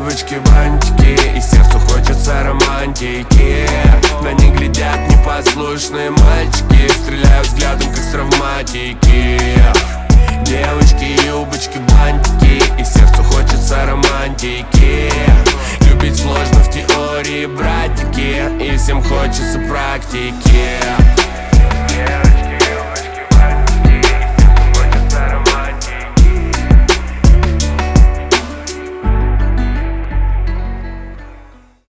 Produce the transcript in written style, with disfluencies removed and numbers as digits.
юбочки, бантики, и сердцу хочется романтики. На них глядят непослушные мальчики, стреляют взглядом, как с травматики. Девочки, юбочки, бантики, и сердцу хочется романтики. Любить сложно в теории, братики, и всем хочется практики.